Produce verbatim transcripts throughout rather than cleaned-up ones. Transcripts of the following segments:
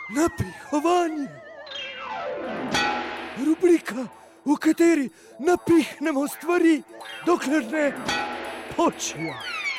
Napihovanje. Rubrika, v kateri napihnemo stvari, dokler ne počijo.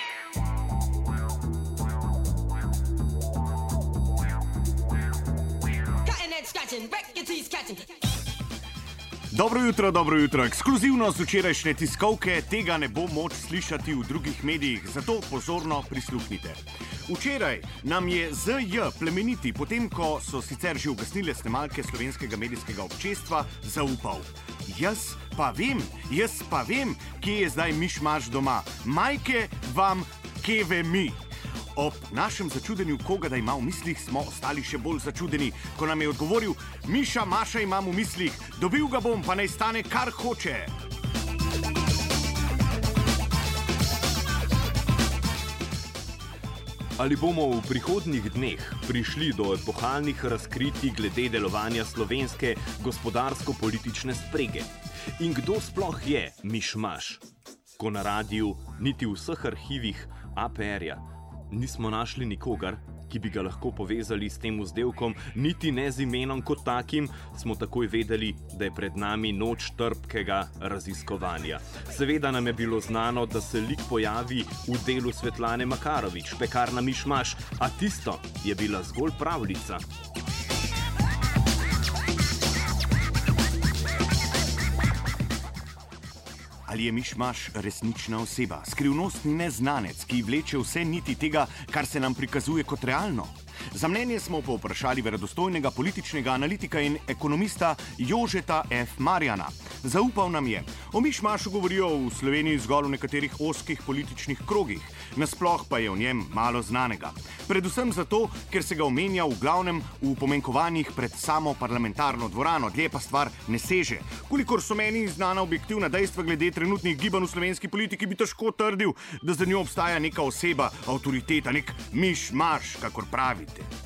Dobro jutro, dobro jutro. Ekskluzivno z včerajšnje tiskovke, tega ne bo moč slišati v drugih medijih, zato pozorno prisluhnite. Včeraj nam je Z J Plemeniti, potem ko so sicer že ugasnile snemalke slovenskega medijskega občestva, zaupal. Jaz pa vem, jaz pa vem, kje je zdaj miš-maš doma. Majke vam keve mi. Ob našem začudenju, koga da ima v mislih, smo ostali še bolj začudeni, ko nam je odgovoril: Miša Maša imam v mislih, dobil ga bom, pa naj stane kar hoče. Ali bomo v prihodnjih dneh prišli do epohalnih razkritij glede delovanja slovenske gospodarsko-politične sprege? In kdo sploh je miš-maš? Ko na radiju, niti v vseh arhivih A P R-ja nismo našli nikogar, ki bi ga lahko povezali s tem vzdevkom, niti ne z imenom kot takim, smo takoj vedeli, da je pred nami noč trpkega raziskovanja. Seveda nam je bilo znano, da se lik pojavi v delu Svetlane Makarovič, Pekarna miš-maš, a tisto je bila zgolj pravljica. Ali je miš-maš resnična oseba, skrivnostni neznanec, ki vleče vse niti tega, kar se nam prikazuje kot realno? Za mnenje smo povprašali verodostojnega političnega analitika in ekonomista Jožeta F. Marjana. Zaupal nam je. O miš-mašu govorijo v Sloveniji zgolj v nekaterih ozkih političnih krogih, nasploh pa je o njem malo znanega. Predvsem zato, ker se ga omenja v glavnem v pomenkovanjih pred samo parlamentarno dvorano, dlje pa stvar ne seže. Kolikor so meni znana objektivna dejstva glede trenutnih gibanj v slovenski politiki, bi težko trdil, da za njo obstaja neka oseba, avtoriteta, nek miš-maš, kakor pravite.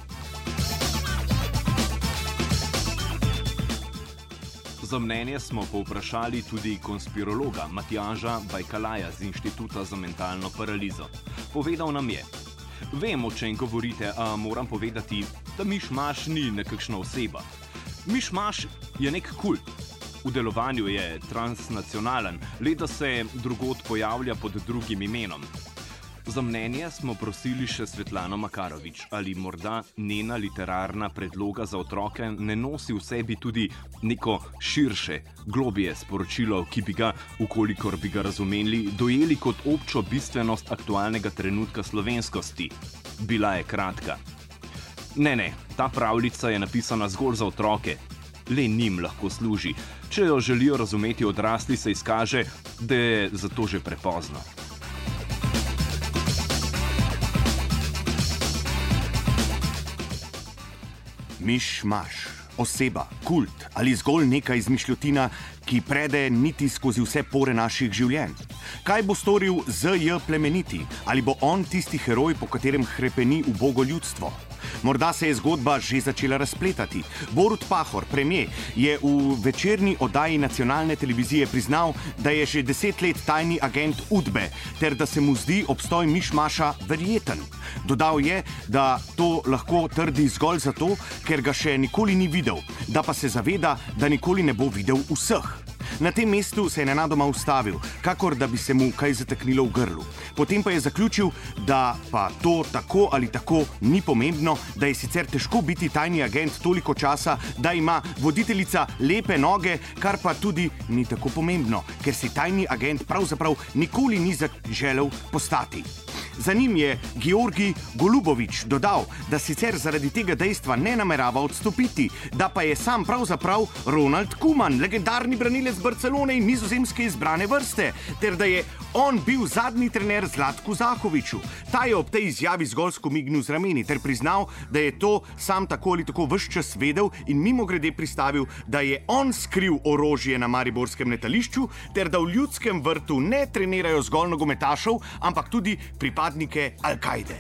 Za mnenje smo povprašali tudi konspirologa Matjaža Bajkalaja z Inštituta za mentalno paralizo. Povedal nam je: Vem, o čem govorite, a moram povedati, da miš-maš ni nekakšna oseba. Miš-maš je nek kult. V delovanju je transnacionalen, le da se drugod pojavlja pod drugim imenom. Za mnenje smo prosili še Svetlano Makarovič, ali morda njena literarna predloga za otroke ne nosi v sebi tudi neko širše, globje sporočilo, ki bi ga, ukolikor bi ga razumeli, dojeli kot občo bistvenost aktualnega trenutka slovenskosti. Bila je kratka. Ne, ne, ta pravljica je napisana zgolj za otroke. Le njim lahko služi. Če jo želijo razumeti odrasli, se izkaže, da je za to že prepozno. Miš-maš, oseba, kult ali zgolj neka izmišljotina, ki prede niti skozi vse pore naših življenj. Kaj bo storil Z J Plemeniti? Ali bo on tisti heroj, po katerem hrepeni ubogo ljudstvo? Morda se je zgodba že začela razpletati. Borut Pahor, premier, je v večerni oddaji nacionalne televizije priznal, da je že deset let tajni agent Udbe, ter da se mu zdi obstoj miš-maša verjeten. Dodal je, da to lahko trdi zgolj zato, ker ga še nikoli ni videl, da pa se zaveda, da nikoli ne bo videl vseh. Na tem mestu se je nenadoma ustavil, kakor da bi se mu kaj zataknilo v grlu. Potem pa je zaključil, da pa to tako ali tako ni pomembno, da je sicer težko biti tajni agent toliko časa, da ima voditeljica lepe noge, kar pa tudi ni tako pomembno, ker si tajni agent pravzaprav nikoli ni želel postati. Za njim je Georgij Golubović dodal, da sicer zaradi tega dejstva ne namerava odstopiti, da pa je sam pravzaprav Ronald Koeman, legendarni branilec Barcelone in nizozemske izbrane vrste, ter da je on bil zadnji trener Zlatku Zahoviću. Ta je ob tej izjavi zgolj skomignil z rameni ter priznal, da je to sam tako ali tako ves čas vedel in mimogrede pristavil, da je on skril orožje na mariborskem letališču ter da v Ljudskem vrtu ne trenirajo zgolj nogometašev, ampak tudi pripadnike Al-Kaide.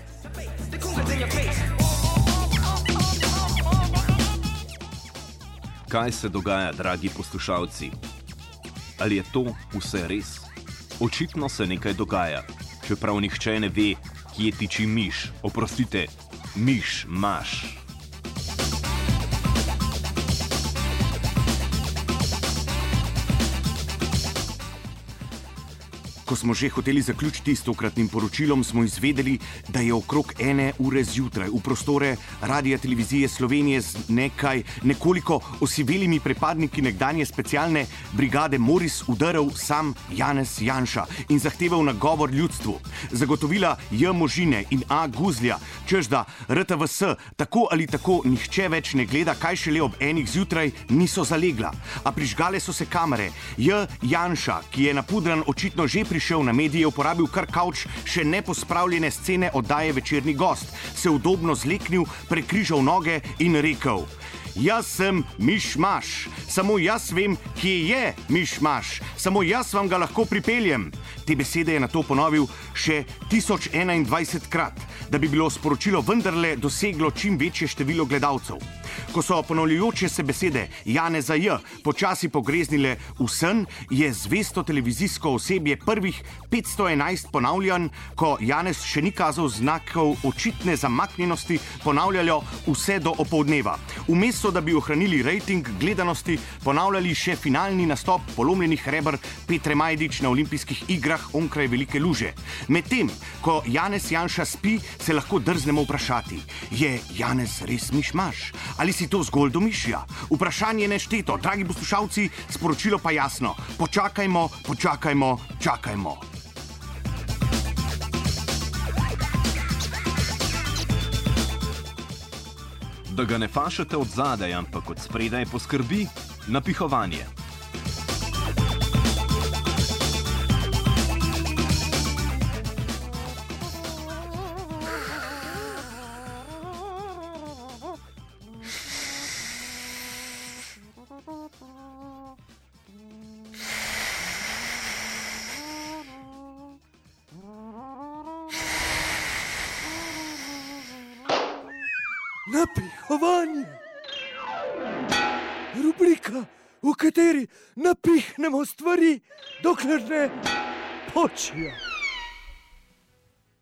Kaj se dogaja, dragi poslušalci? Ali je to vse res? Očitno se nekaj dogaja, čeprav nihče ne ve, kje tiči miš. Oprostite, miš-maš. Ko smo že hoteli zaključiti s tokratnim poročilom, smo izvedeli, da je okrog ene ure zjutraj v prostore Radia Televizije Slovenije z nekaj nekoliko osivelimi pripadniki nekdanje specialne brigade Moris udrl sam Janez Janša in zahteval nagovor ljudstvu. Zagotovila J. Možine in A. Guzlja, češ da R T V S tako ali tako nihče več ne gleda, kaj šele ob enih zjutraj niso zalegla. A prižgale so se kamere. J. Janša, ki je napudran očitno že prišel na medije, uporabil kar kavč še nepospravljene scene oddaje Večerni gost, se udobno zleknil, prekrižal noge in rekel: Jaz sem Mišmaš, samo jaz vem, kje je Mišmaš, samo jaz vam ga lahko pripeljem. Te besede je nato ponovil še tisoč enaindvajset krat, da bi bilo sporočilo vendarle doseglo čim večje število gledalcev. Ko so ponavljajoče se besede Janeza J. počasi pogreznile v sen, je zvesto televizijsko osebje prvih petsto enajst ponavljanj, ko Janez še ni kazal znakov očitne zamaknjenosti, ponavljalo vse do opoldneva. Vmes so, da bi ohranili rejting gledanosti, ponavljali še finalni nastop polomljenih reber Petre Majdič na olimpijskih igrah onkraj Velike Luže. Medtem, ko Janez Janša spi, se lahko drznemo vprašati: je Janez res Mišmaš? Ali si to zgolj domišlja? Vprašanje nešteto, dragi poslušalci, sporočilo pa jasno. Počakajmo, počakajmo, čakajmo. Da ga ne fašate od zadaj, ampak od spredaj poskrbi napihovanje. Napihovanje. Rubrika, v kateri napihnemo stvari, dokler ne počijo.